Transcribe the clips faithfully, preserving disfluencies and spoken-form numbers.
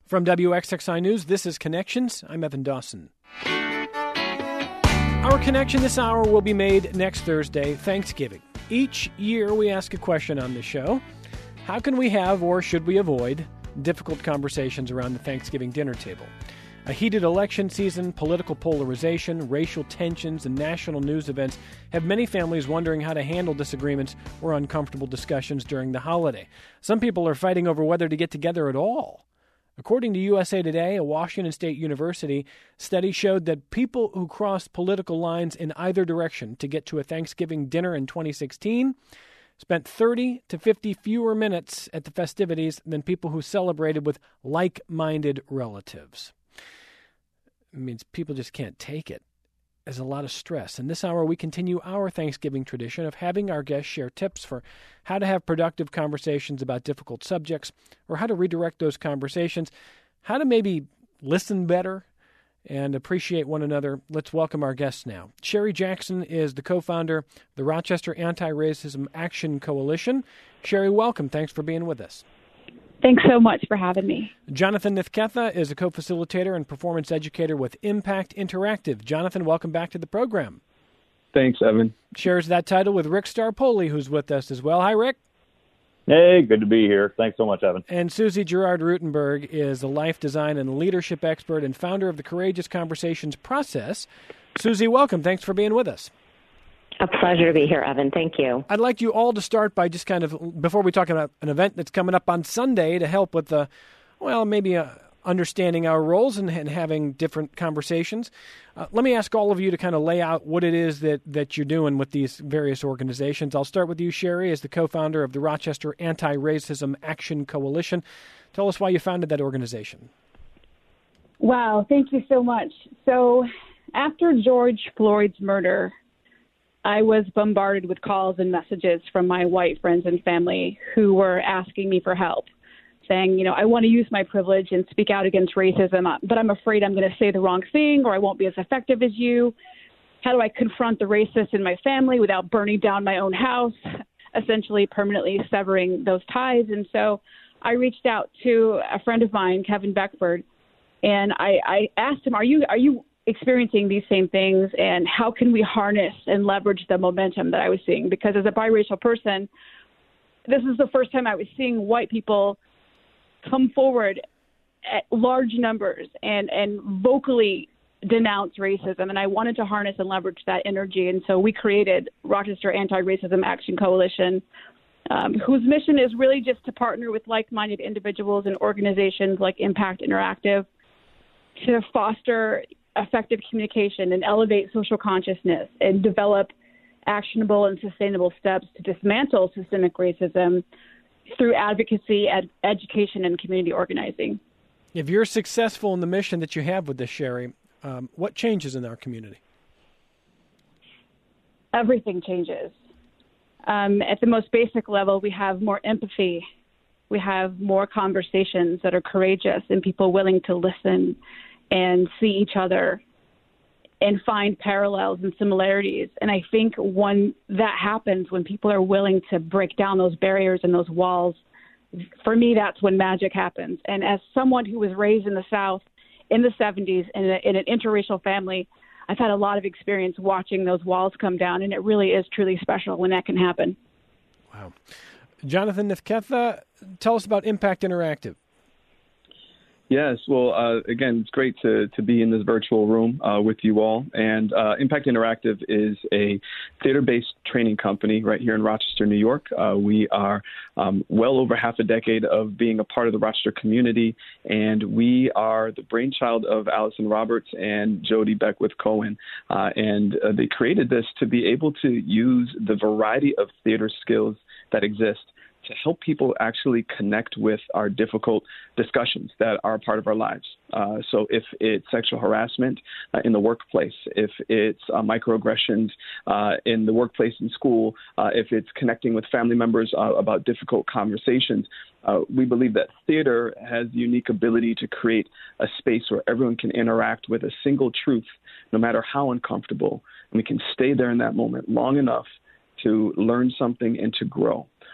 From W X X I News, this is Connections. I'm Evan Dawson. Our connection this hour will be made next Thursday, Thanksgiving. Each year we ask a question on the show. How can we have, or should we avoid, difficult conversations around the Thanksgiving dinner table? A heated election season, political polarization, racial tensions, and national news events have many families wondering how to handle disagreements or uncomfortable discussions during the holiday. Some people are fighting over whether to get together at all. According to U S A Today, a Washington State University study showed that people who crossed political lines in either direction to get to a Thanksgiving dinner in twenty sixteen spent thirty to fifty fewer minutes at the festivities than people who celebrated with like-minded relatives. It means people just can't take it. There's a lot of stress. In this hour, we continue our Thanksgiving tradition of having our guests share tips for how to have productive conversations about difficult subjects, or how to redirect those conversations, how to maybe listen better and appreciate one another. Let's welcome our guests now. Sherry Jackson is the co-founder of the Rochester Anti-Racism Action Coalition. Sherry, welcome. Thanks for being with us. Thanks so much for having me. Jonathan Nithketha is a co-facilitator and performance educator with Impact Interactive. Jonathan, welcome back to the program. Thanks, Evan. Shares that title with Rick Starpoli, who's with us as well. Hi, Rick. Hey, good to be here. Thanks so much, Evan. And Susie Gerard-Rutenberg is a life design and leadership expert and founder of the Courageous Conversations Process. Susie, welcome. Thanks for being with us. A pleasure to be here, Evan. Thank you. I'd like you all to start by just kind of, before we talk about an event that's coming up on Sunday to help with the, well, maybe uh, understanding our roles and, and having different conversations. Uh, let me ask all of you to kind of lay out what it is that, that you're doing with these various organizations. I'll start with you, Sherry, as the co-founder of the Rochester Anti-Racism Action Coalition. Tell us why you founded that organization. Wow, thank you so much. So after George Floyd's murder, I was bombarded with calls and messages from my white friends and family who were asking me for help, saying, you know, I want to use my privilege and speak out against racism, but I'm afraid I'm going to say the wrong thing or I won't be as effective as you. How do I confront the racists in my family without burning down my own house, essentially permanently severing those ties? And so I reached out to a friend of mine, Kevin Beckford, and I, I asked him, are you, are you experiencing these same things, and how can we harness and leverage the momentum that I was seeing? Because as a biracial person, this is the first time I was seeing white people come forward at large numbers and, and vocally denounce racism. And I wanted to harness and leverage that energy. And so we created Rochester Anti-Racism Action Coalition, um, whose mission is really just to partner with like-minded individuals and organizations like Impact Interactive to foster effective communication and elevate social consciousness and develop actionable and sustainable steps to dismantle systemic racism through advocacy, ed- education, and community organizing. If you're successful in the mission that you have with this, Sherry, um, what changes in our community? Everything changes. Um, at the most basic level, we have more empathy. We have more conversations that are courageous and people willing to listen and see each other and find parallels and similarities. And I think when that happens, when people are willing to break down those barriers and those walls, for me, that's when magic happens. And as someone who was raised in the South in the seventies in, a, in an interracial family, I've had a lot of experience watching those walls come down, and it really is truly special when that can happen. Wow. Jonathan Nithketha, tell us about Impact Interactive. Yes, well, uh, again, it's great to, to be in this virtual room uh, with you all. And uh, Impact Interactive is a theater-based training company right here in Rochester, New York. Uh, we are um, well over half a decade of being a part of the Rochester community, and we are the brainchild of Allison Roberts and Jody Beckwith Cohen. Uh, and uh, they created this to be able to use the variety of theater skills that exist to help people actually connect with our difficult discussions that are part of our lives. Uh, so if it's sexual harassment uh, in the workplace, if it's uh, microaggressions uh, in the workplace and school, uh, if it's connecting with family members uh, about difficult conversations, uh, we believe that theater has the unique ability to create a space where everyone can interact with a single truth, no matter how uncomfortable, and we can stay there in that moment long enough to learn something and to grow.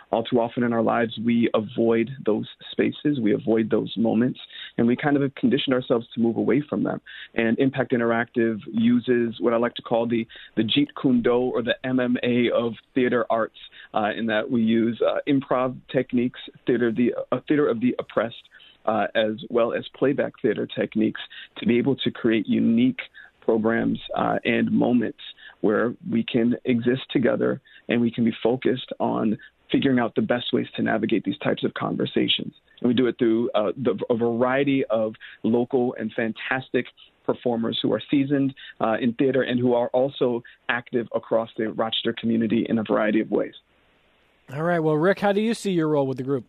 all too often in our lives, we avoid those spaces, we avoid those moments, and we kind of have conditioned ourselves to move away from them. And Impact Interactive uses what I like to call the, the Jeet Kune Do or the M M A of theater arts, uh, in that we use uh, improv techniques, theater of the, uh, theater of the oppressed, uh, as well as playback theater techniques to be able to create unique programs uh, and moments where we can exist together and we can be focused on figuring out the best ways to navigate these types of conversations. And we do it through uh, the, a variety of local and fantastic performers who are seasoned uh, in theater and who are also active across the Rochester community in a variety of ways. All right. Well, Rick, how do you see your role with the group?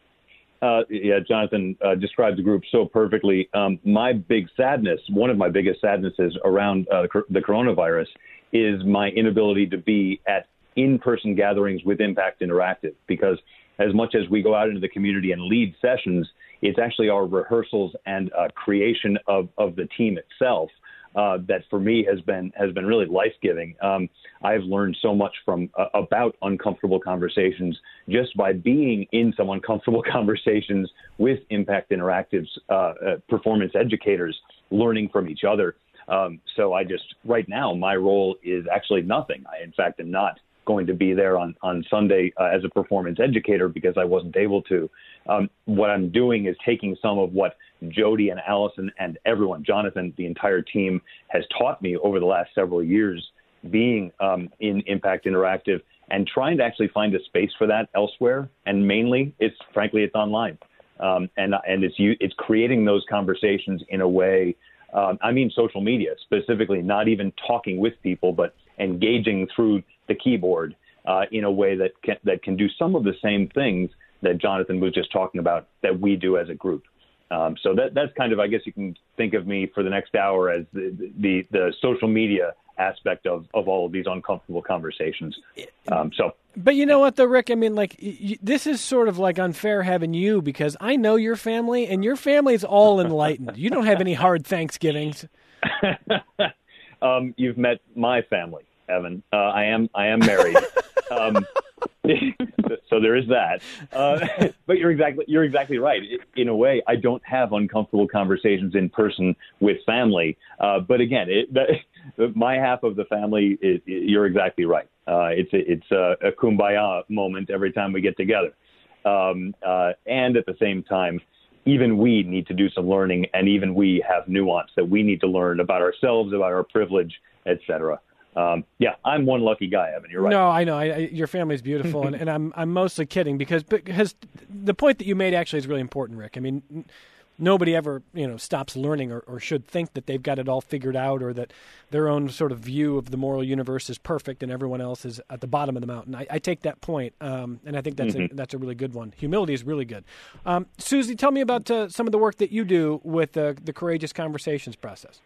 Uh, yeah, Jonathan uh, described the group so perfectly. Um, my big sadness, one of my biggest sadnesses around uh, the coronavirus is my inability to be at in-person gatherings with Impact Interactive, because as much as we go out into the community and lead sessions, it's actually our rehearsals and uh, creation of, of the team itself uh, that for me has been has been really life-giving. Um, I've learned so much from uh, about uncomfortable conversations just by being in some uncomfortable conversations with Impact Interactive's uh, uh, performance educators, learning from each other. Um, so I just, right now, my role is actually nothing. I, in fact, am not going to be there on, on Sunday uh, as a performance educator because I wasn't able to. Um, what I'm doing is taking some of what Jody and Allison and everyone, Jonathan, the entire team, has taught me over the last several years being um, in Impact Interactive and trying to actually find a space for that elsewhere. And mainly, it's frankly, it's online. Um, and and it's it's creating those conversations in a way, um, I mean social media specifically, not even talking with people, but engaging through the keyboard uh, in a way that can, that can do some of the same things that Jonathan was just talking about that we do as a group. Um, so that that's kind of, I guess you can think of me for the next hour as the the, the social media aspect of, of all of these uncomfortable conversations. Um, so, but you know what, though, Rick? I mean, like y- this is sort of like unfair having you, because I know your family, and your family is all enlightened. You don't have any hard Thanksgivings. um, you've met my family, Evan. Uh, I am I am married. um, so there is that. Uh, but you're exactly you're exactly right. In a way, I don't have uncomfortable conversations in person with family. Uh, but again, it, that, my half of the family, is, you're exactly right. Uh, it's a, it's a, a kumbaya moment every time we get together. Um, uh, and at the same time, even we need to do some learning, and even we have nuance that we need to learn about ourselves, about our privilege, et cetera. Um, yeah, I'm one lucky guy, Evan. You're right. No, I know. I, I, your family's beautiful, and, and I'm I'm mostly kidding because because the point that you made actually is really important, Rick. I mean, n- nobody ever you know stops learning or, or should think that they've got it all figured out, or that their own sort of view of the moral universe is perfect and everyone else is at the bottom of the mountain. I, I take that point, um, and I think that's mm-hmm. a, that's a really good one. Humility is really good. Um, Susie, tell me about uh, some of the work that you do with uh, the Courageous Conversations process.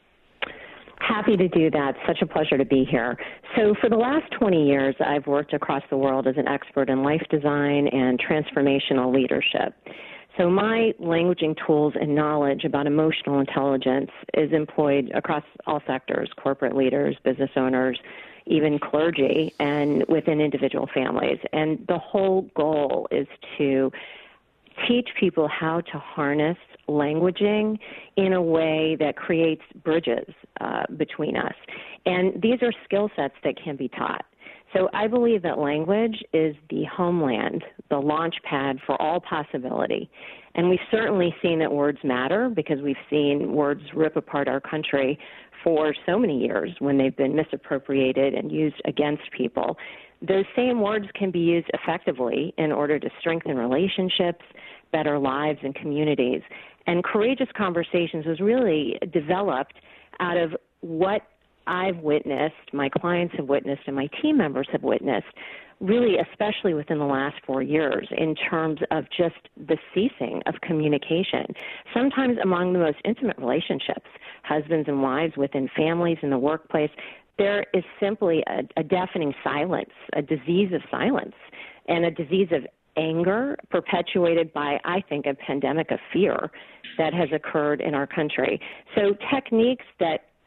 Happy to do that. Such a pleasure to be here. So for the last twenty years, I've worked across the world as an expert in life design and transformational leadership. So my languaging tools and knowledge about emotional intelligence is employed across all sectors, corporate leaders, business owners, even clergy, and within individual families. And the whole goal is to teach people how to harness languaging in a way that creates bridges uh, between us. And these are skill sets that can be taught. So I believe that language is the homeland, the launch pad for all possibility. And we've certainly seen that words matter, because we've seen words rip apart our country for so many years when they've been misappropriated and used against people. Those same words can be used effectively in order to strengthen relationships, better lives and communities. And Courageous Conversations was really developed out of what I've witnessed, my clients have witnessed, and my team members have witnessed, really especially within the last four years in terms of just the ceasing of communication, sometimes among the most intimate relationships, husbands and wives within families in the workplace. There is simply a, a deafening silence, a disease of silence, and a disease of anger perpetuated by, I think, a pandemic of fear that has occurred in our country. So techniques that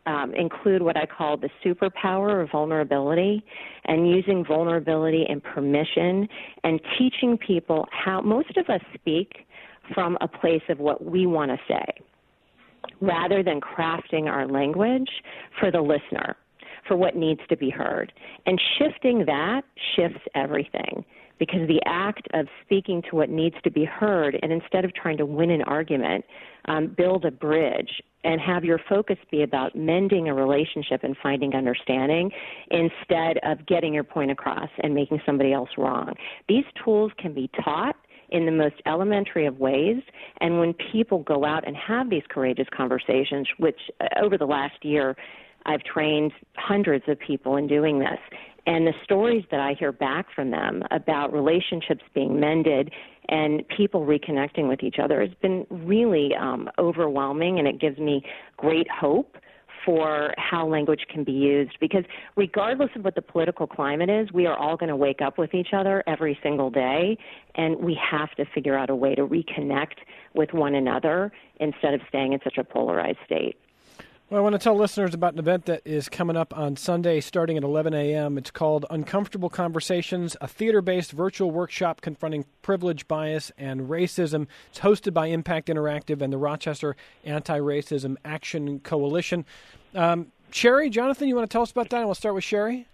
um, include what I call the superpower of vulnerability, and using vulnerability and permission and teaching people how most of us speak from a place of what we want to say, rather than crafting our language for the listener, for what needs to be heard. And shifting that shifts everything, because the act of speaking to what needs to be heard, and instead of trying to win an argument, um, build a bridge and have your focus be about mending a relationship and finding understanding instead of getting your point across and making somebody else wrong. These tools can be taught in the most elementary of ways, and when people go out and have these courageous conversations, which uh, over the last year I've trained hundreds of people in doing this, and the stories that I hear back from them about relationships being mended and people reconnecting with each other has been really um, overwhelming, and it gives me great hope for how language can be used, because regardless of what the political climate is, we are all going to wake up with each other every single day, and we have to figure out a way to reconnect with one another instead of staying in such a polarized state. Well, I want to tell listeners about an event that is coming up on Sunday starting at eleven a.m. It's called Uncomfortable Conversations, a theater-based virtual workshop confronting privilege, bias, and racism. It's hosted by Impact Interactive and the Rochester Anti-Racism Action Coalition. Um, Sherry, Jonathan, you want to tell us about that? And we'll start with Sherry.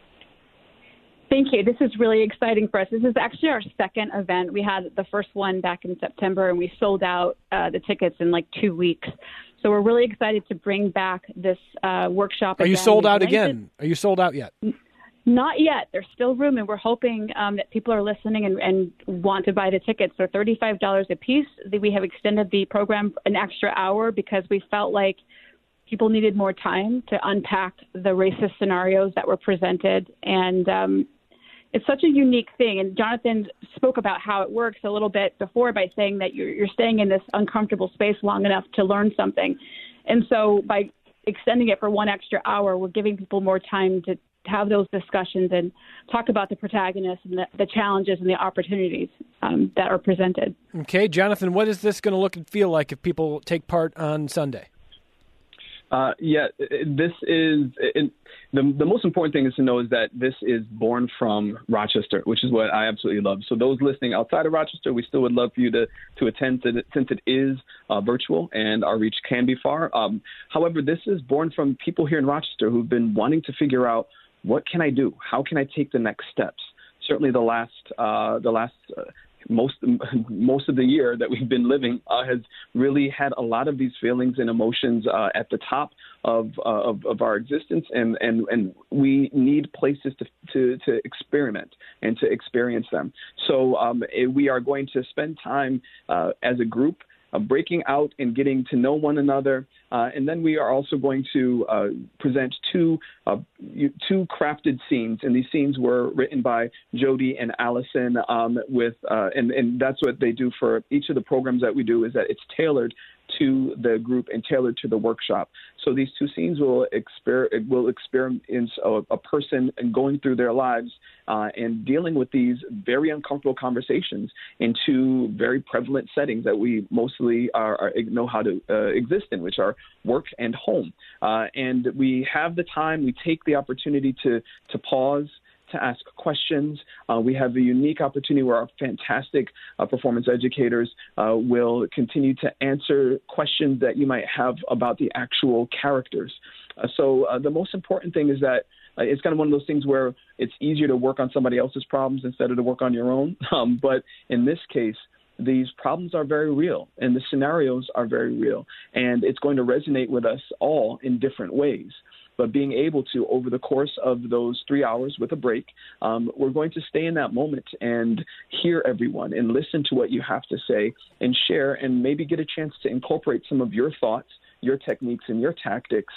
Thank you. This is really exciting for us. This is actually our second event. We had the first one back in September, and we sold out uh, the tickets in like two weeks. So we're really excited to bring back this uh, workshop. Are again. you sold out We've again? Are you sold out yet? Not yet. There's still room, and we're hoping um, that people are listening and, and want to buy the tickets. They're thirty-five dollars a piece. We have extended the program an extra hour because we felt like people needed more time to unpack the racist scenarios that were presented. And um, it's such a unique thing. And Jonathan spoke about how it works a little bit before by saying that you're, you're staying in this uncomfortable space long enough to learn something. And so by extending it for one extra hour, we're giving people more time to have those discussions and talk about the protagonists and the, the challenges and the opportunities um, that are presented. Okay, Jonathan, what is this going to look and feel like if people take part on Sunday? Uh, yeah, this is it, the the most important thing is to know is that this is born from Rochester, which is what I absolutely love. So those listening outside of Rochester, we still would love for you to to attend to, since it is uh, virtual and our reach can be far. Um, however, this is born from people here in Rochester who've been wanting to figure out, what can I do? How can I take the next steps? Certainly, the last uh, the last. Uh, Most most of the year that we've been living uh, has really had a lot of these feelings and emotions uh, at the top of, uh, of of our existence, and, and, and we need places to, to to experiment and to experience them. So um, we are going to spend time uh, as a group Uh, breaking out and getting to know one another. Uh, and then we are also going to uh, present two uh, two crafted scenes. And these scenes were written by Jody and Allison um, with, uh, and, and that's what they do for each of the programs that we do, is that it's tailored to the group and tailored to the workshop. So these two scenes will exper- will experience a, a person going through their lives uh, and dealing with these very uncomfortable conversations in two very prevalent settings that we mostly are, are know how to uh, exist in, which are work and home. Uh, and we have the time, we take the opportunity to to pause, to ask questions. Uh, we have a unique opportunity where our fantastic uh, performance educators uh, will continue to answer questions that you might have about the actual characters. Uh, so uh, the most important thing is that uh, it's kind of one of those things where it's easier to work on somebody else's problems instead of to work on your own. Um, but in this case, these problems are very real and the scenarios are very real, and it's going to resonate with us all in different ways. But being able to, over the course of those three hours with a break, um, we're going to stay in that moment and hear everyone and listen to what you have to say and share, and maybe get a chance to incorporate some of your thoughts, your techniques, and your tactics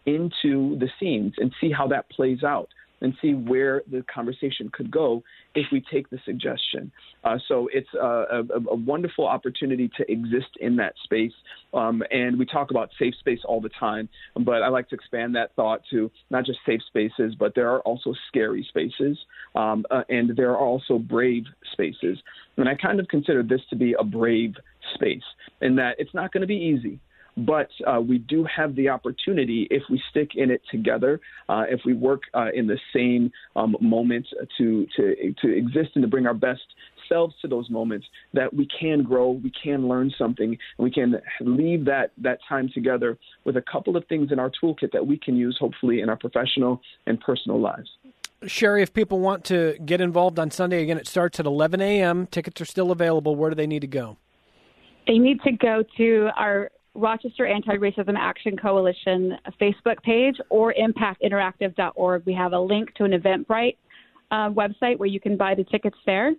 into the scenes and see how that plays out and see where the conversation could go if we take the suggestion. Uh, so it's a, a, a wonderful opportunity to exist in that space. Um, and we talk about safe space all the time, but I like to expand that thought to not just safe spaces, but there are also scary spaces, um, uh, and there are also brave spaces. And I kind of consider this to be a brave space, in that it's not going to be easy. But uh, we do have the opportunity, if we stick in it together, uh, if we work uh, in the same um, moment to, to, to exist and to bring our best selves to those moments, that we can grow, we can learn something, and we can leave that, that time together with a couple of things in our toolkit that we can use, hopefully, in our professional and personal lives. Sherry, if people want to get involved on Sunday, again, it starts at eleven a.m. Tickets are still available. Where do they need to go? They need to go to our Rochester Anti-Racism Action Coalition Facebook page or impact interactive dot org. We have a link to an Eventbrite uh, website where you can buy the tickets there.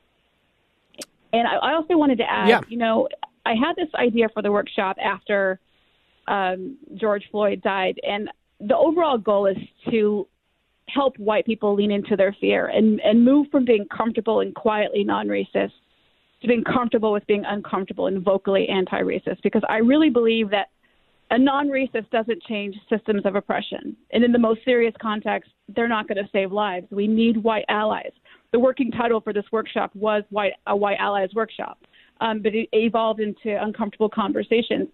And I, I also wanted to add, yeah. you know, I had this idea for the workshop after um, George Floyd died, and the overall goal is to help white people lean into their fear and, and move from being comfortable and quietly non-racist to being comfortable with being uncomfortable and vocally anti-racist, because I really believe that a non-racist doesn't change systems of oppression. And in the most serious context, they're not going to save lives. We need white allies. The working title for this workshop was white, a White Allies Workshop, um, but it evolved into Uncomfortable Conversations.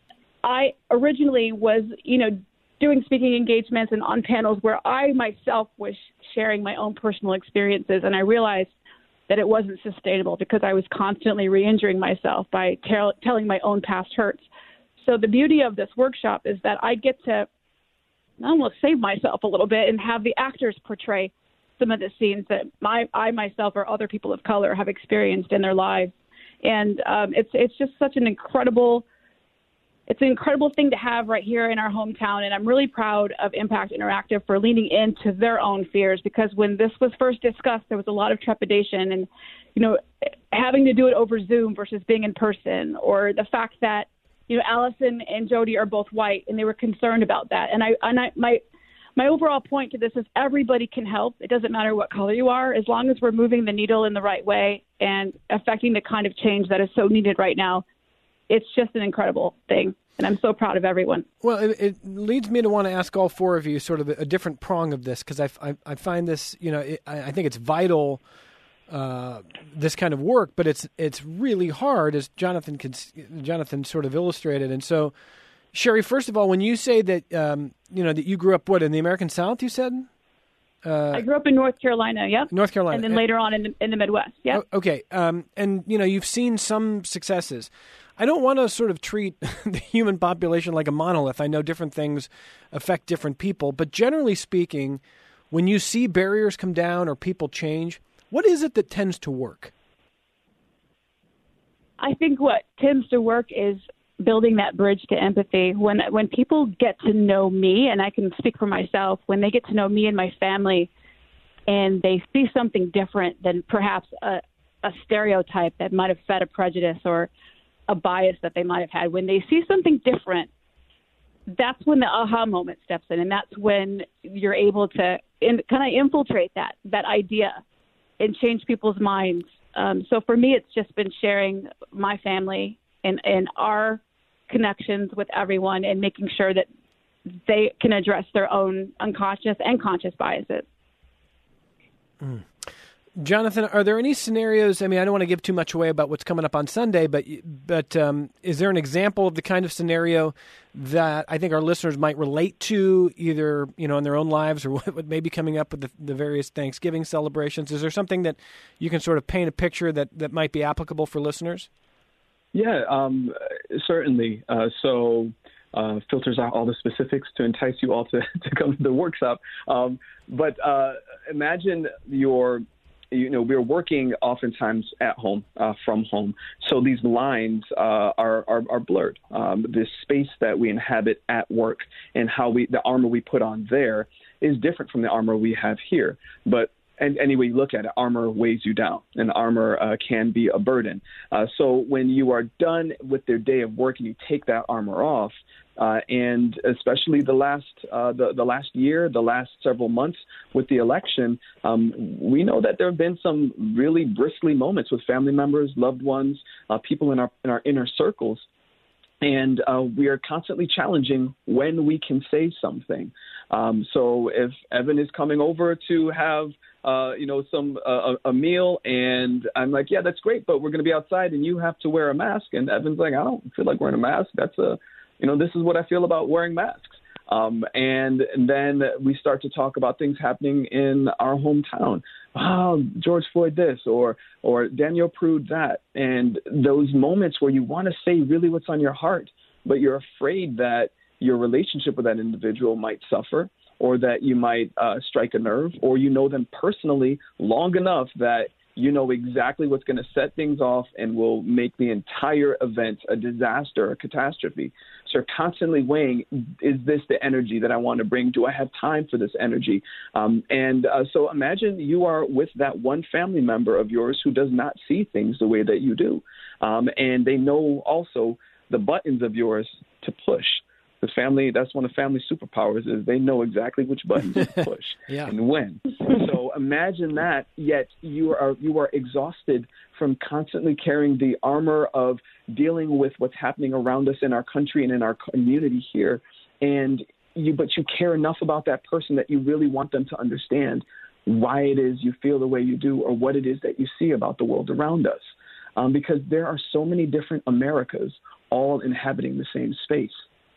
I originally was, you know, doing speaking engagements and on panels where I myself was sharing my own personal experiences, and I realized that it wasn't sustainable because I was constantly re-injuring myself by tell, telling my own past hurts. So the beauty of this workshop is that I get to almost save myself a little bit and have the actors portray some of the scenes that my, I myself or other people of color have experienced in their lives. And um, it's it's just such an incredible It's an incredible thing to have right here in our hometown, and I'm really proud of Impact Interactive for leaning into their own fears, because when this was first discussed, there was a lot of trepidation and, you know, having to do it over Zoom versus being in person, or the fact that, you know, Allison and Jody are both white, and they were concerned about that. And I, and I, my, my overall point to this is everybody can help. It doesn't matter what color you are, as long as we're moving the needle in the right way and affecting the kind of change that is so needed right now. It's just an incredible thing, and I'm so proud of everyone. Well, it, it leads me to want to ask all four of you sort of a, a different prong of this, because I, I, I find this, you know, it, I, I think it's vital, uh, this kind of work, but it's it's really hard, as Jonathan can, Jonathan sort of illustrated. And so, Sherry, first of all, when you say that, um, you know, that you grew up, what, in the American South, you said? Uh, I grew up in North Carolina, yep. North Carolina. And then later on in the, in the Midwest, yep. Okay, um, and, you know, you've seen some successes. I don't want to sort of treat the human population like a monolith. I know different things affect different people, but generally speaking, when you see barriers come down or people change, what is it that tends to work? I think what tends to work is building that bridge to empathy. When when people get to know me, and I can speak for myself, when they get to know me and my family, and they see something different than perhaps a, a stereotype that might have fed a prejudice or a bias that they might have had, when they see something different, that's when the aha moment steps in, and that's when you're able to in, kind of infiltrate that that idea and change people's minds. Um, so for me, it's just been sharing my family and, and our connections with everyone and making sure that they can address their own unconscious and conscious biases. Mm. Jonathan, are there any scenarios, I mean, I don't want to give too much away about what's coming up on Sunday, but but um, is there an example of the kind of scenario that I think our listeners might relate to, either, you know, in their own lives or what may be coming up with the, the various Thanksgiving celebrations? Is there something that you can sort of paint a picture that, that might be applicable for listeners? Yeah, um, certainly. Uh, so uh, filters out all the specifics to entice you all to, to come to the workshop. Um, but uh, imagine your You know, we're working oftentimes at home, uh, from home. So these lines uh, are, are are blurred. Um, this space that we inhabit at work and how we, the armor we put on there is different from the armor we have here. But and any way you look at it, armor weighs you down, and armor uh, can be a burden. Uh, so when you are done with their day of work and you take that armor off, uh, and especially the last uh, the the last year, the last several months with the election, um, we know that there have been some really bristly moments with family members, loved ones, uh, people in our in our inner circles. And uh, we are constantly challenging when we can say something. Um, so if Evan is coming over to have, uh, you know, some uh, a meal, and I'm like, yeah, that's great, but we're going to be outside, and you have to wear a mask. And Evan's like, I don't feel like wearing a mask. That's a you know, this is what I feel about wearing masks. Um, and, and then we start to talk about things happening in our hometown. Oh, George Floyd this, or or Danielle Prude that. And those moments where you want to say really what's on your heart, but you're afraid that your relationship with that individual might suffer, or that you might uh, strike a nerve, or you know them personally long enough that you know exactly what's going to set things off and will make the entire event a disaster, a catastrophe. So you're constantly weighing, is this the energy that I want to bring? Do I have time for this energy? Um, and uh, so imagine you are with that one family member of yours who does not see things the way that you do. Um, and they know also the buttons of yours to push. The family, that's one of family superpowers, is they know exactly which buttons to push yeah. and when. So imagine that, yet you are you are exhausted from constantly carrying the armor of dealing with what's happening around us in our country and in our community here. And you, but you care enough about that person that you really want them to understand why it is you feel the way you do, or what it is that you see about the world around us. Um, because there are so many different Americas all inhabiting the same space.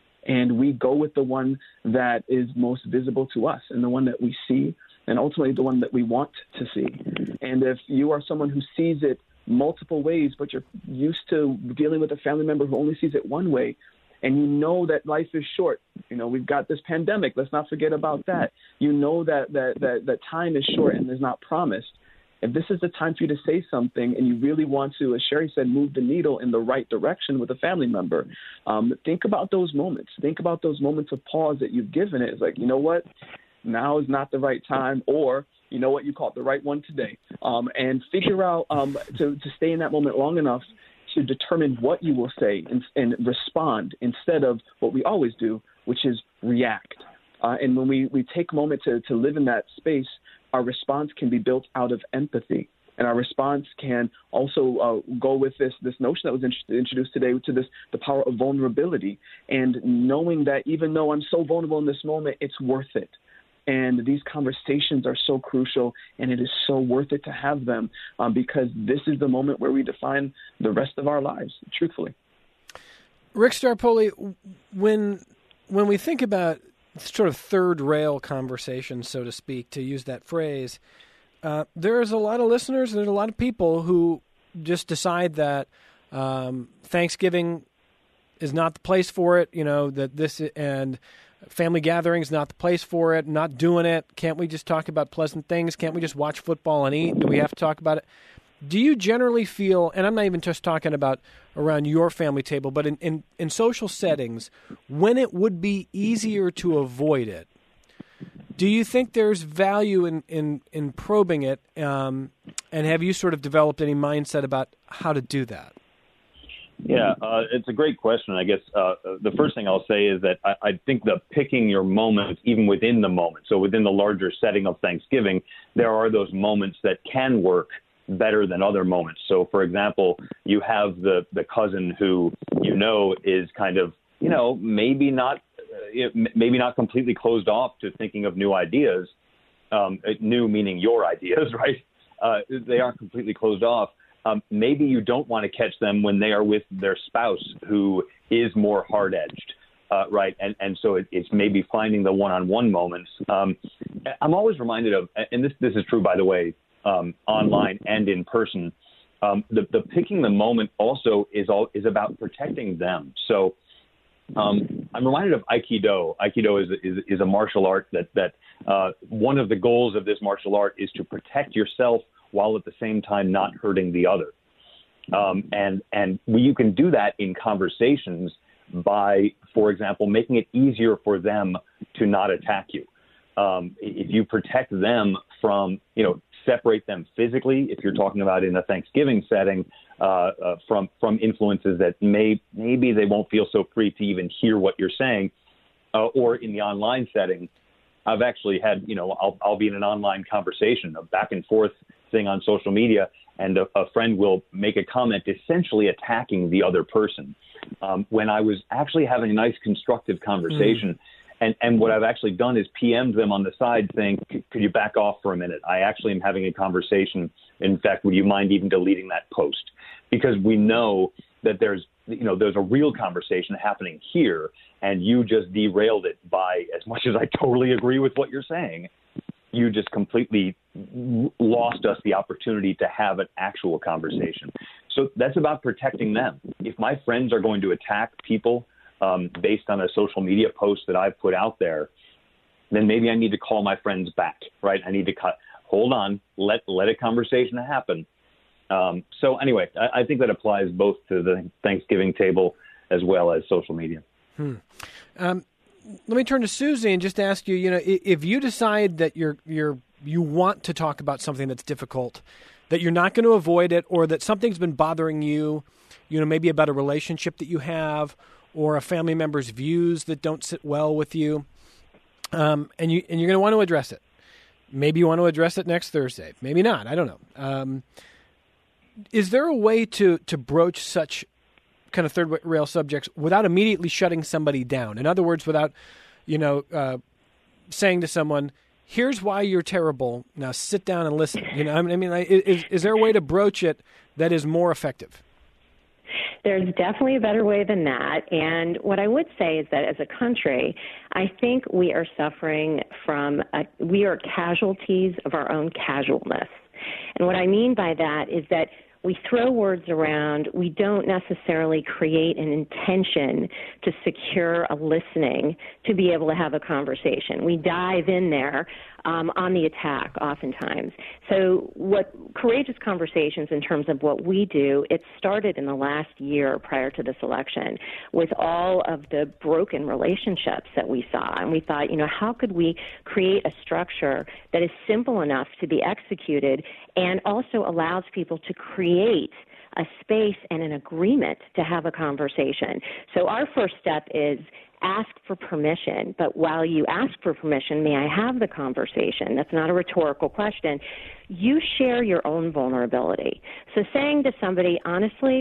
And we go with the one that is most visible to us and the one that we see, and ultimately the one that we want to see. And if you are someone who sees it multiple ways, but you're used to dealing with a family member who only sees it one way, and you know that life is short, you know, we've got this pandemic, let's not forget about that. You know that that that, that time is short and is not promised. If this is the time for you to say something and you really want to, as Sherry said, move the needle in the right direction with a family member, um, think about those moments. Think about those moments of pause that you've given it. It's like, you know what, now is not the right time, or you know what, you caught the right one today. Um, and figure out um, to, to stay in that moment long enough to determine what you will say and, and respond instead of what we always do, which is react. Uh, and when we, we take a moment to, to live in that space, our response can be built out of empathy. And our response can also uh, go with this this notion that was in- introduced today to this the power of vulnerability, and knowing that even though I'm so vulnerable in this moment, it's worth it. And these conversations are so crucial, and it is so worth it to have them um, because this is the moment where we define the rest of our lives, truthfully. Rick Starpoli, when when we think about sort of third rail conversation, so to speak, to use that phrase, uh, there's a lot of listeners, there's a lot of people who just decide that um, Thanksgiving is not the place for it, you know, that this and family gatherings not the place for it, not doing it. Can't we just talk about pleasant things? Can't we just watch football and eat? Do we have to talk about it? Do you generally feel, and I'm not even just talking about around your family table, but in, in, in social settings, when it would be easier to avoid it, do you think there's value in, in, in probing it? Um, and have you sort of developed any mindset about how to do that? Yeah, uh, it's a great question. I guess uh, the first thing I'll say is that I, I think the picking your moments, even within the moment, so within the larger setting of Thanksgiving, there are those moments that can work better than other moments. So, for example, you have the, the cousin who, you know, is kind of, you know, maybe not uh, maybe not completely closed off to thinking of new ideas, um, new meaning your ideas, right? Uh, they aren't completely closed off. Um, maybe you don't want to catch them when they are with their spouse who is more hard-edged, uh, right? And and so it, it's maybe finding the one-on-one moments. Um, I'm always reminded of, and this this is true, by the way, Um, online and in person, um, the, the picking the moment also is all is about protecting them. So um, I'm reminded of Aikido. Aikido is, is is a martial art that that uh, one of the goals of this martial art is to protect yourself while at the same time not hurting the other. Um, and and you can do that in conversations by, for example, making it easier for them to not attack you. Um, if you protect them from, you know, separate them physically, if you're talking about in a Thanksgiving setting, uh, uh, from from influences that may maybe they won't feel so free to even hear what you're saying, uh, or in the online setting, I've actually had, you know, I'll, I'll be in an online conversation, a back and forth thing on social media, and a, a friend will make a comment essentially attacking the other person, um, when I was actually having a nice constructive conversation. Mm. And and what I've actually done is P M'd them on the side saying, could you back off for a minute? I actually am having a conversation. In fact, would you mind even deleting that post? Because we know that there's you know, there's a real conversation happening here, and you just derailed it by, as much as I totally agree with what you're saying, you just completely lost us the opportunity to have an actual conversation. So that's about protecting them. If my friends are going to attack people um, based on a social media post that I've put out there, then maybe I need to call my friends back, right? I need to cut, hold on, let let a conversation happen. Um, so anyway, I, I think that applies both to the Thanksgiving table as well as social media. Hmm. Um, let me turn to Susie and just ask you, you know, if you decide that you're you're you want to talk about something that's difficult, that you're not going to avoid it, or that something's been bothering you, you know, maybe about a relationship that you have or a family member's views that don't sit well with you, um, and you and you're going to want to address it. Maybe you want to address it next Thursday. Maybe not. I don't know. Um, is there a way to to broach such kind of third rail subjects without immediately shutting somebody down? In other words, without, you know, uh, saying to someone, "Here's why you're terrible. Now sit down and listen." You know, I mean, I mean, like, is is there a way to broach it that is more effective? There's definitely a better way than that. And what I would say is that as a country, I think we are suffering from, a, we are casualties of our own casualness. And what I mean by that is that we throw words around. We don't necessarily create an intention to secure a listening to be able to have a conversation. We dive in there um, on the attack oftentimes. So what Courageous Conversations, in terms of what we do, it started in the last year prior to this election with all of the broken relationships that we saw. And we thought, you know, how could we create a structure that is simple enough to be executed and also allows people to create a space and an agreement to have a conversation. So our first step is ask for permission, but while you ask for permission, may I have the conversation? That's not a rhetorical question. You share your own vulnerability. So saying to somebody, honestly,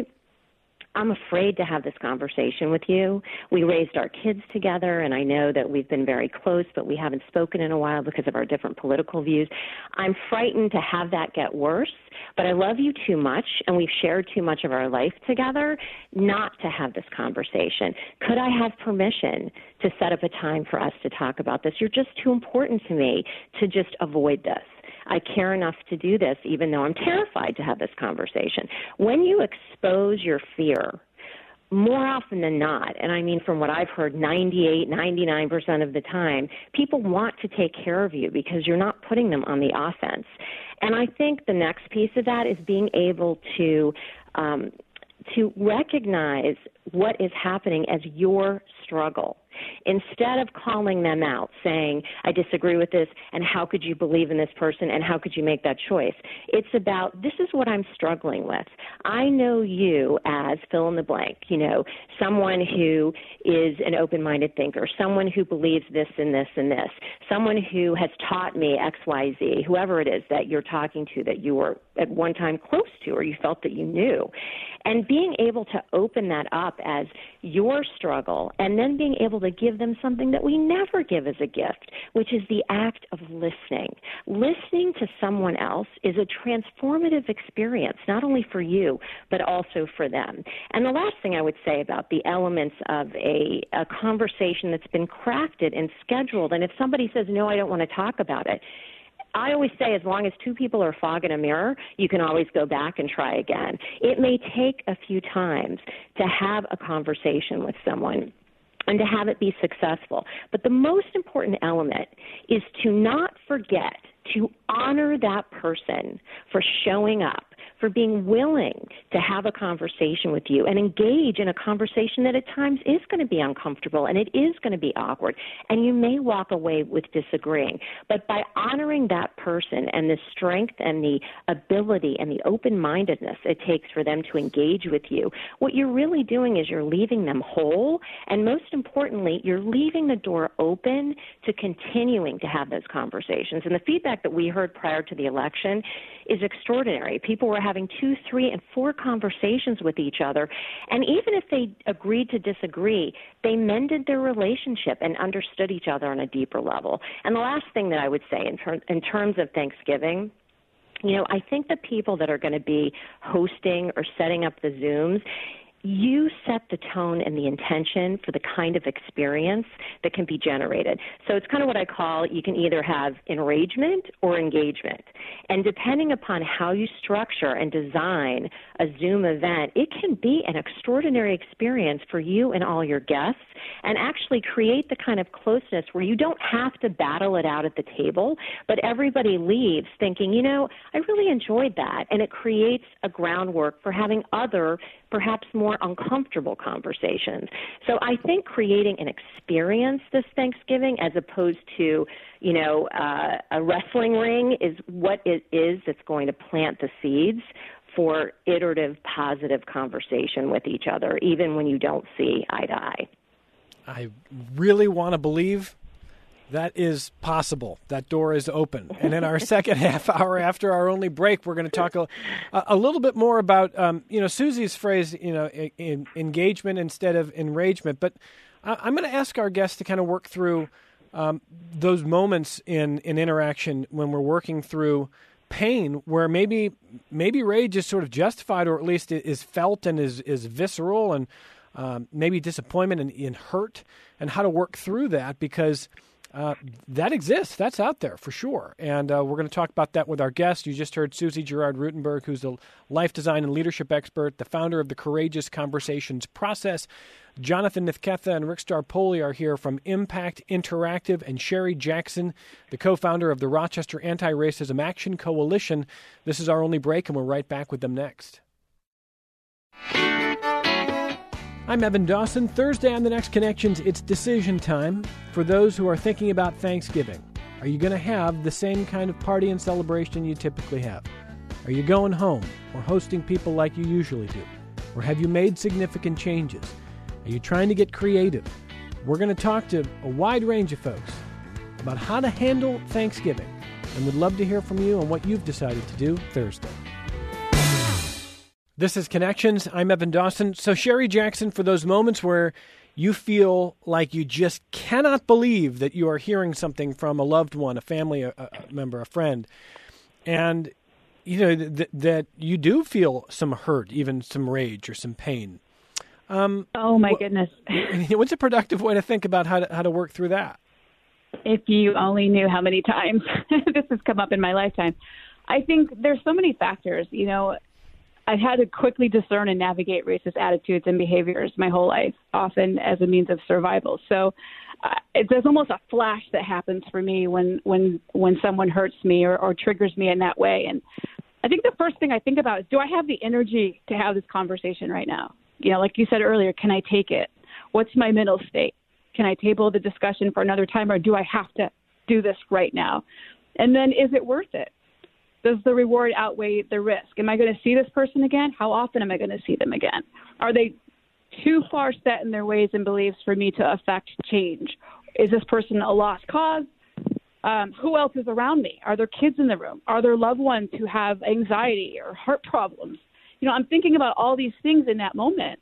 I'm afraid to have this conversation with you. We raised our kids together, and I know that we've been very close, but we haven't spoken in a while because of our different political views. I'm frightened to have that get worse, but I love you too much, and we've shared too much of our life together not to have this conversation. Could I have permission to set up a time for us to talk about this? You're just too important to me to just avoid this. I care enough to do this, even though I'm terrified to have this conversation. When you expose your fear, more often than not, and I mean from what I've heard, ninety-eight, ninety-nine percent of the time, people want to take care of you because you're not putting them on the offense. And I think the next piece of that is being able to um, to recognize what is happening as your struggle. Instead of calling them out, saying, I disagree with this, and how could you believe in this person, and how could you make that choice? It's about, this is what I'm struggling with. I know you as fill in the blank, you know, someone who is an open-minded thinker, someone who believes this and this and this, someone who has taught me X, Y, Z, whoever it is that you're talking to that you were at one time close to or you felt that you knew. And being able to open that up as your struggle and then being able to give them something that we never give as a gift, which is the act of listening. Listening to someone else is a transformative experience, not only for you, but also for them. And the last thing I would say about the elements of a, a conversation that's been crafted and scheduled, and if somebody says, no, I don't want to talk about it, I always say as long as two people are fog in a mirror, you can always go back and try again. It may take a few times to have a conversation with someone and to have it be successful. But the most important element is to not forget to honor that person for showing up, for being willing to have a conversation with you and engage in a conversation that at times is going to be uncomfortable and it is going to be awkward, and you may walk away with disagreeing. But by honoring that person and the strength and the ability and the open-mindedness it takes for them to engage with you, what you're really doing is you're leaving them whole, and most importantly, you're leaving the door open to continuing to have those conversations. And the feedback that we heard prior to the election is extraordinary. People were having two, three, and four conversations with each other. And even if they agreed to disagree, they mended their relationship and understood each other on a deeper level. And the last thing that I would say in, ter- in terms of Thanksgiving, you know, I think the people that are going to be hosting or setting up the Zooms, you set the tone and the intention for the kind of experience that can be generated. So it's kind of what I call, you can either have enragement or engagement. And depending upon how you structure and design a Zoom event, it can be an extraordinary experience for you and all your guests, and actually create the kind of closeness where you don't have to battle it out at the table, but everybody leaves thinking, you know, I really enjoyed that. And it creates a groundwork for having other, perhaps more uncomfortable conversations. So I think creating an experience this Thanksgiving as opposed to, you know, uh, a wrestling ring is what it is that's going to plant the seeds for iterative, positive conversation with each other, even when you don't see eye to eye. I really want to believe that is possible. That door is open. And in our second half hour after our only break, we're going to talk a, a little bit more about, um, you know, Susie's phrase, you know, in, engagement instead of enragement. But I, I'm going to ask our guests to kind of work through um, those moments in, in interaction when we're working through pain where maybe maybe rage is sort of justified, or at least is felt and is, is visceral, and um, maybe disappointment and, and hurt, and how to work through that, because Uh, that exists. That's out there for sure. And uh, we're going to talk about that with our guest. You just heard Susie Girard-Rutenberg, who's a life design and leadership expert, the founder of the Courageous Conversations Process. Jonathan Nithketha and Rick Starpoli are here from Impact Interactive, and Sherry Jackson, the co-founder of the Rochester Anti-Racism Action Coalition. This is our only break, and we're right back with them next. I'm Evan Dawson. Thursday on The Next Connections, it's decision time for those who are thinking about Thanksgiving. Are you going to have the same kind of party and celebration you typically have? Are you going home or hosting people like you usually do? Or have you made significant changes? Are you trying to get creative? We're going to talk to a wide range of folks about how to handle Thanksgiving, and would love to hear from you on what you've decided to do Thursday. This is Connections. I'm Evan Dawson. So Sherry Jackson, for those moments where you feel like you just cannot believe that you are hearing something from a loved one, a family a, a member, a friend, and you know th- that you do feel some hurt, even some rage or some pain. Um, oh my wh- goodness! What's a productive way to think about how to how to work through that? If you only knew how many times this has come up in my lifetime. I think there's so many factors. You know, I've had to quickly discern and navigate racist attitudes and behaviors my whole life, often as a means of survival. So uh, it, there's almost a flash that happens for me when when when someone hurts me or, or triggers me in that way. And I think the first thing I think about is, do I have the energy to have this conversation right now? You know, like you said earlier, can I take it? What's my mental state? Can I table the discussion for another time, or do I have to do this right now? And then, is it worth it? Does the reward outweigh the risk? Am I going to see this person again? How often am I going to see them again? Are they too far set in their ways and beliefs for me to affect change? Is this person a lost cause? Um, who else is around me? Are there kids in the room? Are there loved ones who have anxiety or heart problems? You know, I'm thinking about all these things in that moment.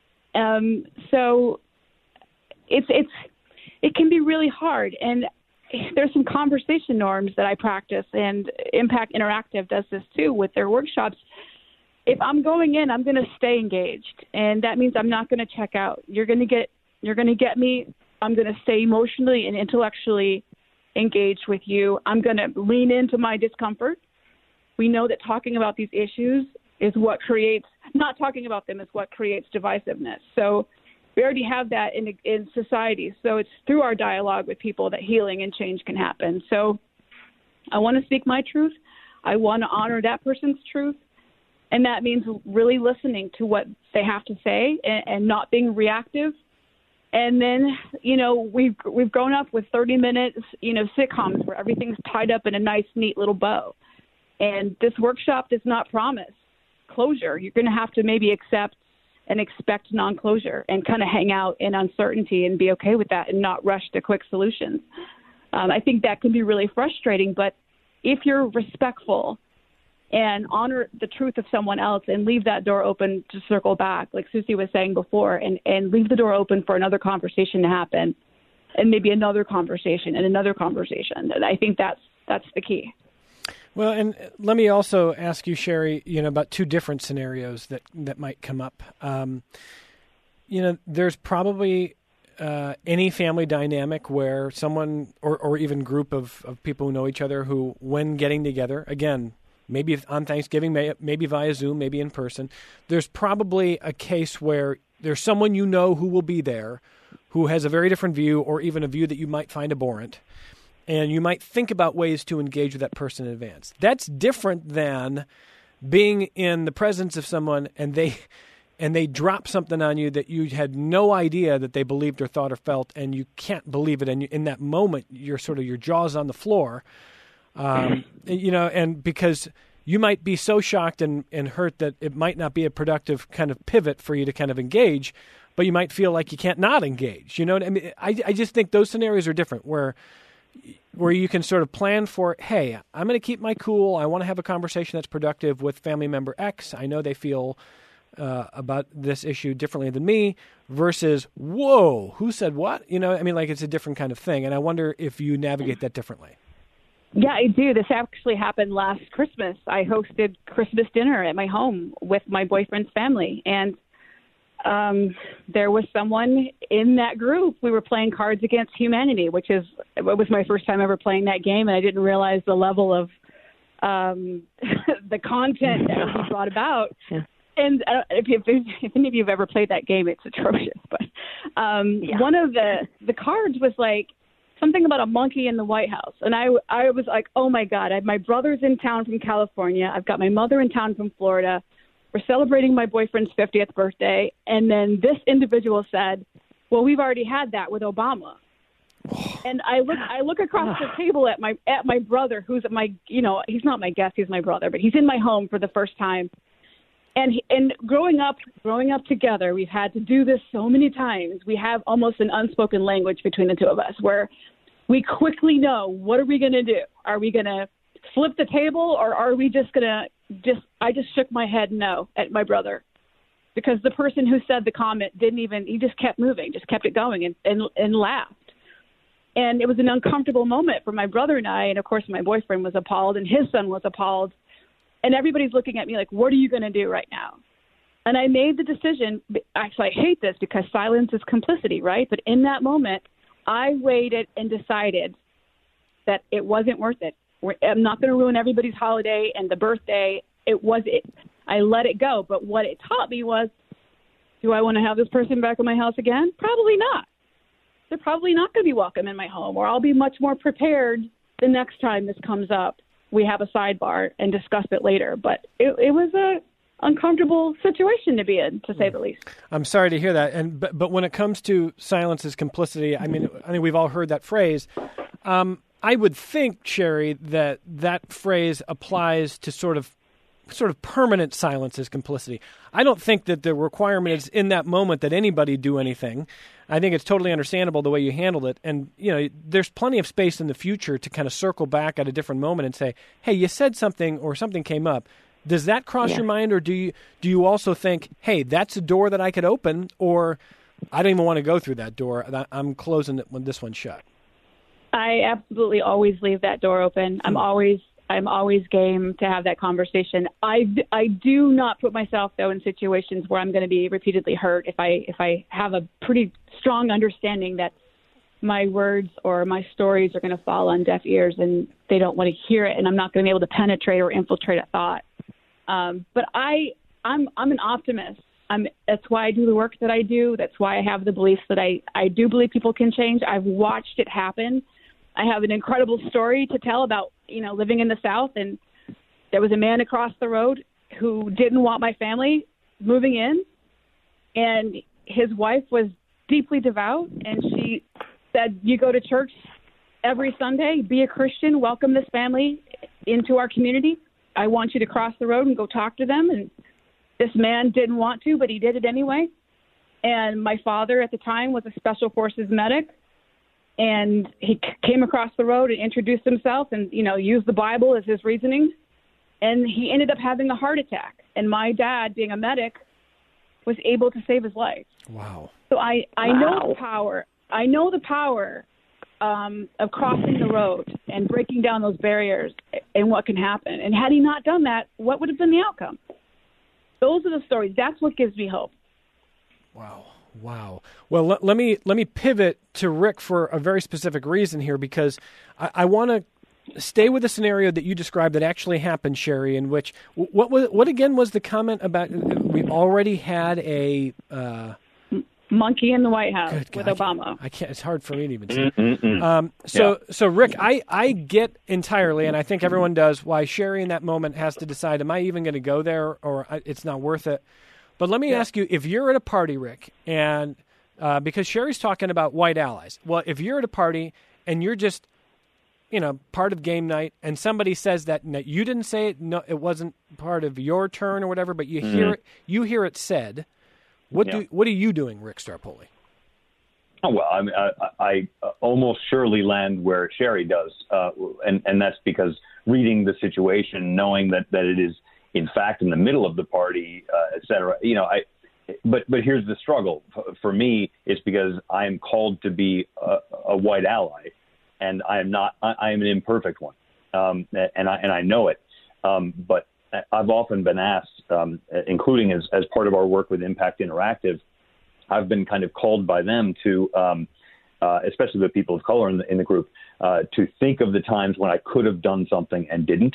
Um, so it's it's it can be really hard. And there's some conversation norms that I practice, and Impact Interactive does this too with their workshops. If I'm going in, I'm going to stay engaged, and that means I'm not going to check out. You're going to get you're going to get me. I'm going to stay emotionally and intellectually engaged with you. I'm going to lean into my discomfort. We know that talking about these issues is what creates, not talking about them is what creates divisiveness. So we already have that in in society. So it's through our dialogue with people that healing and change can happen. So I want to speak my truth. I want to honor that person's truth. And that means really listening to what they have to say and, and not being reactive. And then, you know, we've we've grown up with thirty minutes, you know, sitcoms where everything's tied up in a nice, neat little bow. And this workshop does not promise closure. You're going to have to maybe accept and expect non-closure and kind of hang out in uncertainty and be okay with that and not rush to quick solutions. Um, I think that can be really frustrating, but if you're respectful and honor the truth of someone else and leave that door open to circle back, like Susie was saying before, and, and leave the door open for another conversation to happen, and maybe another conversation and another conversation, I think that's that's the key. Well, and let me also ask you, Sherry, you know, about two different scenarios that, that might come up. Um, you know, there's probably uh, any family dynamic where someone or, or even group of, of people who know each other who, when getting together, again, maybe on Thanksgiving, may, maybe via Zoom, maybe in person, there's probably a case where there's someone you know who will be there who has a very different view or even a view that you might find abhorrent. And you might think about ways to engage with that person in advance. That's different than being in the presence of someone and they and they drop something on you that you had no idea that they believed or thought or felt, and you can't believe it. And you, in that moment, you're sort of your jaw's on the floor, um, you know, and because you might be so shocked and, and hurt that it might not be a productive kind of pivot for you to kind of engage, but you might feel like you can't not engage. You know what I mean? I, I just think those scenarios are different where where you can sort of plan for, hey, I'm going to keep my cool. I want to have a conversation that's productive with family member X. I know they feel uh, about this issue differently than me versus, whoa, who said what? You know, I mean, like it's a different kind of thing. And I wonder if you navigate that differently. Yeah, I do. This actually happened last Christmas. I hosted Christmas dinner at my home with my boyfriend's family. And Um, there was someone in that group. We were playing Cards Against Humanity, which is it was my first time ever playing that game, and I didn't realize the level of um, the content that was brought about. Yeah. And uh, if, you, if any of you have ever played that game, it's atrocious. But um, yeah. one of the the cards was like something about a monkey in the White House, and I I was like, oh my God! I have my brother's in town from California. I've got my mother in town from Florida. We're celebrating my boyfriend's fiftieth birthday. And then this individual said, well, we've already had that with Obama. And I look I look across the table at my at my brother, who's at my, you know, he's not my guest, he's my brother, but he's in my home for the first time. And he, and growing up, growing up together, we've had to do this so many times. We have almost an unspoken language between the two of us where we quickly know, what are we going to do? Are we going to flip the table, or are we just going to just, I just shook my head no at my brother, because the person who said the comment didn't even, he just kept moving, just kept it going and, and, and laughed. And it was an uncomfortable moment for my brother and I. And of course, my boyfriend was appalled and his son was appalled. And everybody's looking at me like, what are you going to do right now? And I made the decision, actually, I hate this because silence is complicity, right? But in that moment, I waited and decided that it wasn't worth it. I'm not going to ruin everybody's holiday and the birthday. It was it. I let it go. But what it taught me was, do I want to have this person back in my house again? Probably not. They're probably not going to be welcome in my home, or I'll be much more prepared the next time this comes up. We have a sidebar and discuss it later. But it, it was a uncomfortable situation to be in, to say the least. I'm sorry to hear that. And but, but when it comes to silence is complicity, I mean, I think we've all heard that phrase. Um, I would think, Sherry, that that phrase applies to sort of sort of permanent silence is complicity. I don't think that the requirement is in that moment that anybody do anything. I think it's totally understandable the way you handled it. And, you know, there's plenty of space in the future to kind of circle back at a different moment and say, hey, you said something or something came up. Does that cross yeah. your mind, or do you do you also think, hey, that's a door that I could open, or I don't even want to go through that door. I'm closing it when this one's shut. I absolutely always leave that door open. I'm always I'm always game to have that conversation. I, I do not put myself, though, in situations where I'm going to be repeatedly hurt if I if I have a pretty strong understanding that my words or my stories are going to fall on deaf ears and they don't want to hear it, and I'm not going to be able to penetrate or infiltrate a thought. Um, but I I'm I'm an optimist. I'm, that's why I do the work that I do. That's why I have the beliefs that I, I do believe people can change. I've watched it happen. I have an incredible story to tell about, you know, living in the South, and there was a man across the road who didn't want my family moving in, and his wife was deeply devout, and she said, you go to church every Sunday, be a Christian, welcome this family into our community. I want you to cross the road and go talk to them. And this man didn't want to, but he did it anyway. And my father at the time was a Special Forces medic. And he c- came across the road and introduced himself and, you know, used the Bible as his reasoning. And he ended up having a heart attack. And my dad, being a medic, was able to save his life. Wow. So I, I wow. know the power. I know the power um, of crossing the road and breaking down those barriers and what can happen. And had he not done that, what would have been the outcome? Those are the stories. That's what gives me hope. Wow. Wow. Well, let, let me let me pivot to Rick for a very specific reason here, because I, I want to stay with the scenario that you described that actually happened, Sherry, in which what was what again was the comment about we already had a uh, monkey in the White House God, with I Obama. Can't, I can't. It's hard for me to even say. Mm-mm-mm. Um, so, Yeah. so Rick, I, I get entirely, and I think everyone does, why Sherry in that moment has to decide: am I even going to go there, or I, it's not worth it? But let me Yeah. ask you, if you're at a party, Rick, and uh, because Sherry's talking about white allies, well, if you're at a party and you're just, you know, part of game night, and somebody says that no, you didn't say it, no, it wasn't part of your turn or whatever, but you mm-hmm. hear it, you hear it said. What yeah. do what are you doing, Rick Starpoli? Oh, well, I mean, I, I almost surely land where Sherry does, uh, and and that's because reading the situation, knowing that, that it is in fact in the middle of the party, uh, et cetera. You know, I. But but here's the struggle for me is because I am called to be a, a white ally, and I am not. I, I am an imperfect one, um, and I and I know it. Um, but I've often been asked, um, including as as part of our work with Impact Interactive, I've been kind of called by them to, um, uh, especially the people of color in the in the group, uh, to think of the times when I could have done something and didn't.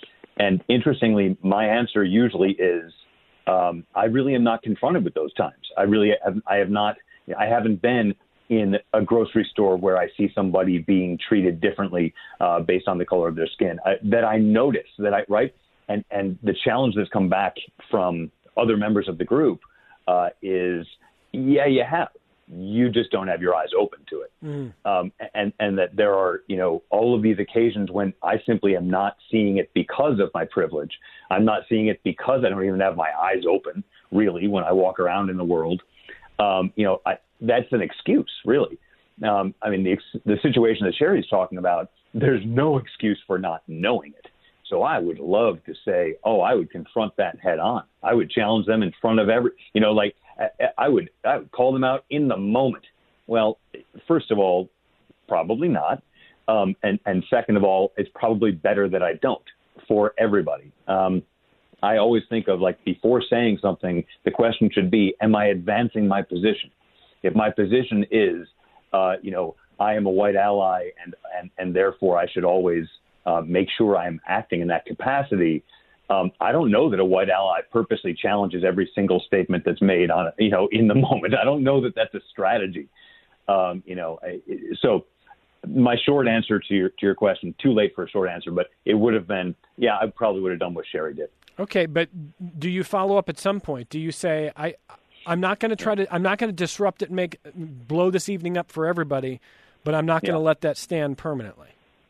And interestingly, my answer usually is, um, I really am not confronted with those times. I really have, I have not, I haven't been in a grocery store where I see somebody being treated differently uh, based on the color of their skin I, that I notice that I, right. And, and the challenge that's come back from other members of the group uh, is, yeah, you have. You just don't have your eyes open to it. Mm. Um, and, and that there are, you know, all of these occasions when I simply am not seeing it because of my privilege. I'm not seeing it because I don't even have my eyes open, really, when I walk around in the world. Um, you know, I, that's an excuse, really. Um, I mean, the, the situation that Sherry's talking about, there's no excuse for not knowing it. So I would love to say, oh, I would confront that head on. I would challenge them in front of every, you know, like, I would I would call them out in the moment. Well, first of all, probably not. Um, and, and second of all, it's probably better that I don't for everybody. Um, I always think of, like, before saying something, the question should be, am I advancing my position? If my position is, uh, you know, I am a white ally and, and, and therefore I should always uh, make sure I'm acting in that capacity, Um, I don't know that a white ally purposely challenges every single statement that's made on, you know, in the moment. I don't know that that's a strategy. Um, you know, I, so my short answer to your to your question, too late for a short answer, but it would have been, yeah, I probably would have done what Sherry did. Okay, but do you follow up at some point? Do you say, I, I'm not going to try to, I'm not going to disrupt it, and make blow this evening up for everybody, but I'm not going to yeah. let that stand permanently?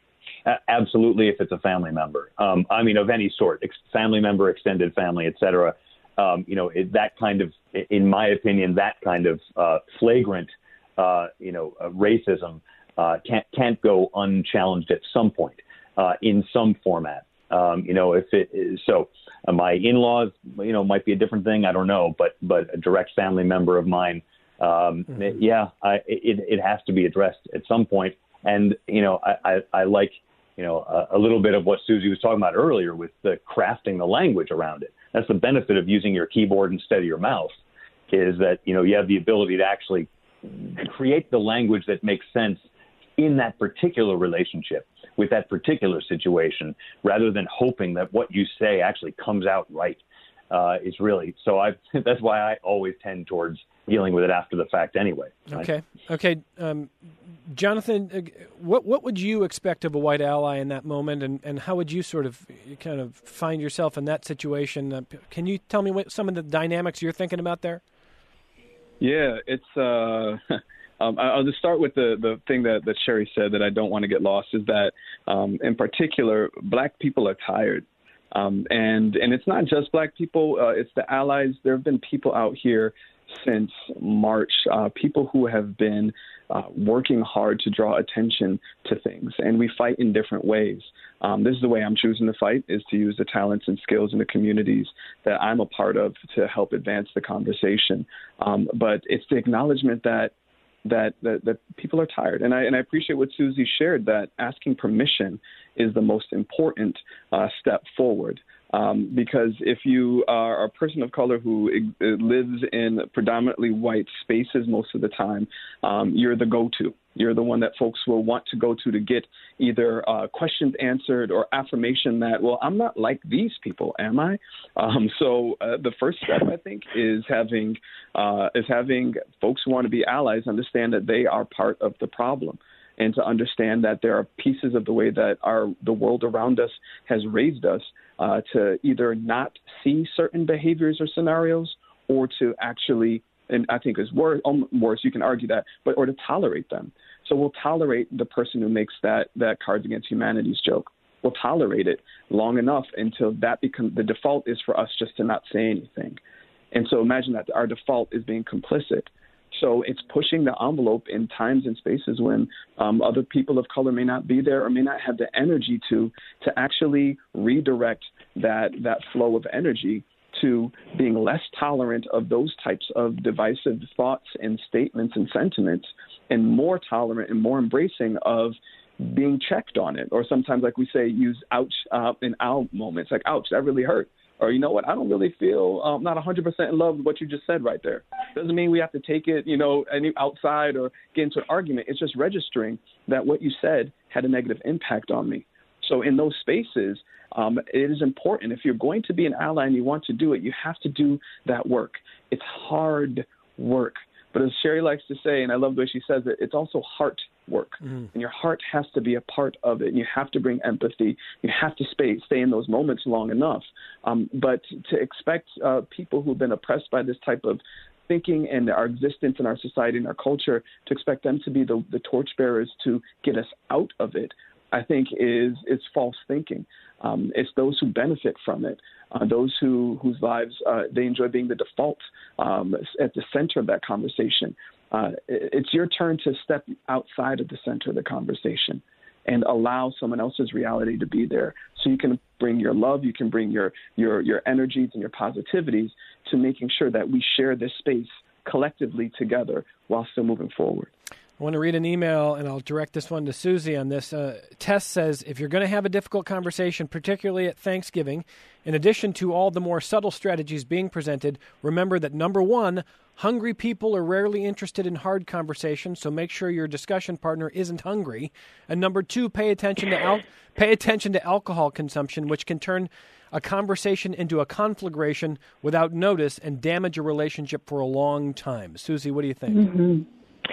Absolutely, if it's a family member. Um, I mean, of any sort, ex- family member, extended family, et cetera. Um, you know, it, that kind of, in my opinion, that kind of uh, flagrant, uh, you know, uh, racism uh, can't can't go unchallenged at some point uh, in some format. Um, you know, if it is, so uh, my in-laws, you know, might be a different thing. I don't know, but but a direct family member of mine, um, mm-hmm. it, yeah, I, it it has to be addressed at some point. And you know, I I, I like. You know, a, a little bit of what Susie was talking about earlier with the crafting the language around it. That's the benefit of using your keyboard instead of your mouse, is that, you know, you have the ability to actually create the language that makes sense in that particular relationship with that particular situation, rather than hoping that what you say actually comes out right. Uh, is really, so I, that's why I always tend towards dealing with it after the fact anyway. Right? Okay. Okay. Um, Jonathan, what what would you expect of a white ally in that moment, and, and how would you sort of kind of find yourself in that situation? Uh, can you tell me what some of the dynamics you're thinking about there? Yeah, it's. Uh, um, I'll just start with the, the thing that, that Sherry said that I don't want to get lost, is that um, in particular, Black people are tired. Um, and and it's not just Black people, uh, it's the allies. There have been people out here since March, uh, people who have been uh, working hard to draw attention to things, and we fight in different ways. Um, this is the way I'm choosing to fight, is to use the talents and skills in the communities that I'm a part of to help advance the conversation. Um, but it's the acknowledgement that that, that, that people are tired. And I, and I appreciate what Susie shared, that asking permission is the most important uh, step forward. Um, because if you are a person of color who uh, lives in predominantly white spaces most of the time, um, you're the go-to. You're the one that folks will want to go to to get either uh, questions answered or affirmation that, well, I'm not like these people, am I? Um, so uh, the first step, I think, is having uh, is having folks who want to be allies understand that they are part of the problem, and to understand that there are pieces of the way that our the world around us has raised us uh, to either not see certain behaviors or scenarios, or to actually, and I think is worse, worse, you can argue that, but or to tolerate them. So we'll tolerate the person who makes that that Cards Against Humanity's joke. We'll tolerate it long enough until that becomes the default is for us just to not say anything. And so imagine that our default is being complicit. So it's pushing the envelope in times and spaces when um, other people of color may not be there or may not have the energy to to actually redirect that that flow of energy to being less tolerant of those types of divisive thoughts and statements and sentiments, and more tolerant and more embracing of being checked on it. Or sometimes, like we say, use ouch uh, in ow moments, like, ouch, that really hurt. Or, you know what, I don't really feel, I'm um, not one hundred percent in love with what you just said right there. Doesn't mean we have to take it, you know, any outside or get into an argument. It's just registering that what you said had a negative impact on me. So in those spaces, um, it is important. If you're going to be an ally and you want to do it, you have to do that work. It's hard work. But as Sherry likes to say, and I love the way she says it, it's also heart work. Mm. And your heart has to be a part of it. And you have to bring empathy. You have to stay, stay in those moments long enough. Um, but to expect uh, people who've been oppressed by this type of thinking and our existence in our society and our culture, to expect them to be the, the torchbearers to get us out of it, I think is is false thinking. Um, it's those who benefit from it, uh, those who whose lives uh, they enjoy being the default um, at the center of that conversation. Uh, it's your turn to step outside of the center of the conversation and allow someone else's reality to be there. So you can bring your love, you can bring your your your energies and your positivities to making sure that we share this space collectively together while still moving forward. I want to read an email, and I'll direct this one to Susie on this. Uh, Tess says, if you're going to have a difficult conversation, particularly at Thanksgiving, in addition to all the more subtle strategies being presented, remember that, number one, hungry people are rarely interested in hard conversations, so make sure your discussion partner isn't hungry. And number two, pay attention to al- pay attention to alcohol consumption, which can turn a conversation into a conflagration without notice and damage a relationship for a long time. Susie, what do you think? Mm-hmm.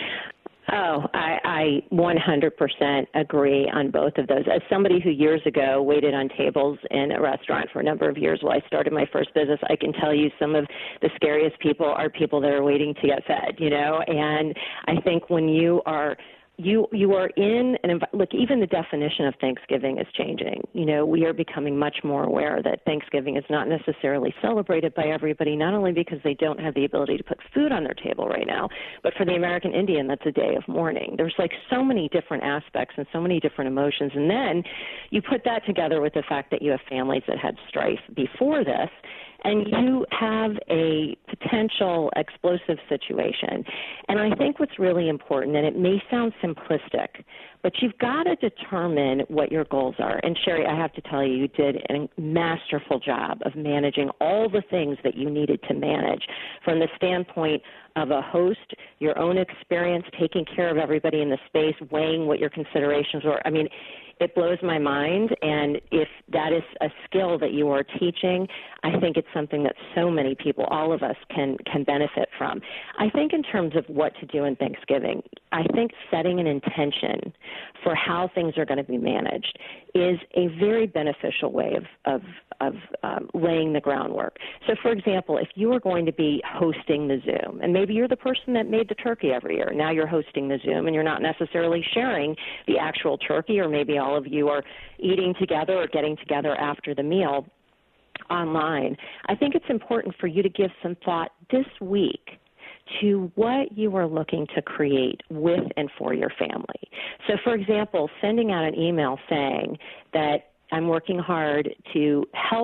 Oh, I, I one hundred percent agree on both of those. As somebody who years ago waited on tables in a restaurant for a number of years while I started my first business, I can tell you some of the scariest people are people that are waiting to get fed, you know, and I think when you are You you are in an env- look. Even the definition of Thanksgiving is changing. You know, we are becoming much more aware that Thanksgiving is not necessarily celebrated by everybody. Not only because they don't have the ability to put food on their table right now, but for the American Indian, that's a day of mourning. There's like so many different aspects and so many different emotions. And then you put that together with the fact that you have families that had strife before this, and you have a potential explosive situation. And I think what's really important, and it may sound simplistic, but you've got to determine what your goals are. And Sherry, I have to tell you, you did a masterful job of managing all the things that you needed to manage from the standpoint of a host, your own experience, taking care of everybody in the space, weighing what your considerations were. I mean, it blows my mind, and if that is a skill that you are teaching, I think it's something that so many people, all of us, can can benefit from. I think in terms of what to do in Thanksgiving, I think setting an intention for how things are going to be managed is a very beneficial way of, of, of um, laying the groundwork. So, for example, if you are going to be hosting the Zoom, and maybe you're the person that made the turkey every year, now you're hosting the Zoom, and you're not necessarily sharing the actual turkey, or maybe all of you are eating together or getting together after the meal online. I think it's important for you to give some thought this week to what you are looking to create with and for your family. So, for example, sending out an email saying that I'm working hard to help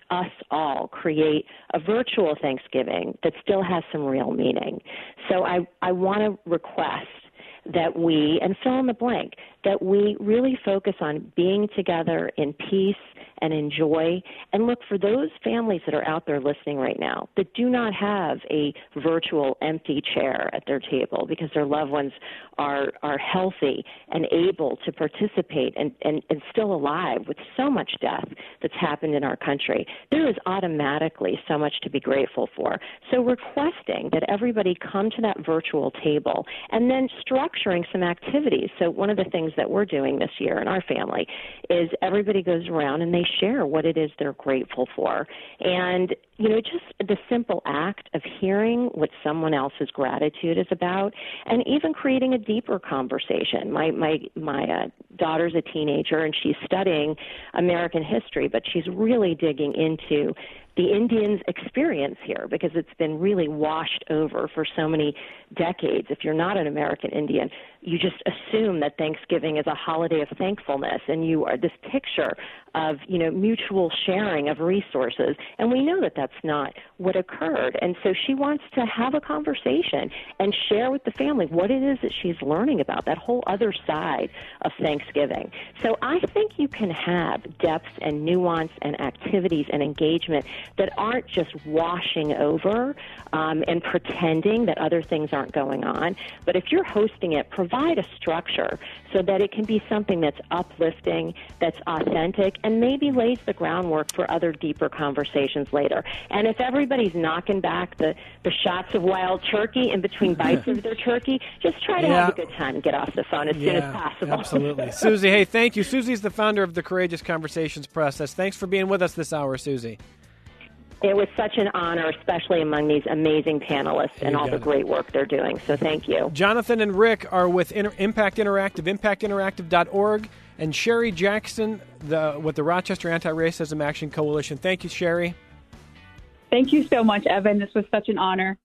us all create a virtual Thanksgiving that still has some real meaning. So I, I want to request that we, and fill in the blank, that we really focus on being together in peace and in joy, and look for those families that are out there listening right now that do not have a virtual empty chair at their table because their loved ones are are healthy and able to participate and, and, and still alive with so much death that's happened in our country. There is automatically so much to be grateful for. So requesting that everybody come to that virtual table and then structuring some activities. So one of the things that we're doing this year in our family is everybody goes around and they share what it is they're grateful for. And, you know, just the simple act of hearing what someone else's gratitude is about, and even creating a deeper conversation. My my my uh, daughter's a teenager, and she's studying American history, but she's really digging into the Indians' experience here because it's been really washed over for so many decades. If you're not an American Indian, you just assume that Thanksgiving is a holiday of thankfulness, and you are this picture of, you know, mutual sharing of resources. And we know that that's not what occurred. And so she wants to have a conversation and share with the family what it is that she's learning about, that whole other side of Thanksgiving. So I think you can have depth and nuance and activities and engagement that aren't just washing over um, and pretending that other things aren't going on. But if you're hosting it, provide a structure so that it can be something that's uplifting, that's authentic, and maybe lays the groundwork for other deeper conversations later. And if everybody's knocking back the, the shots of wild turkey in between bites of their turkey, just try to yeah. have a good time and get off the phone as yeah, soon as possible. Absolutely. Susie, hey, thank you. Susie's the founder of the Courageous Conversations Process. Thanks for being with us this hour, Susie. It was such an honor, especially among these amazing panelists and all the great work they're doing. So thank you. Jonathan and Rick are with Inter- Impact Interactive, impact interactive dot org, and Sherry Jackson the, with the Rochester Anti-Racism Action Coalition. Thank you, Sherry. Thank you so much, Evan. This was such an honor.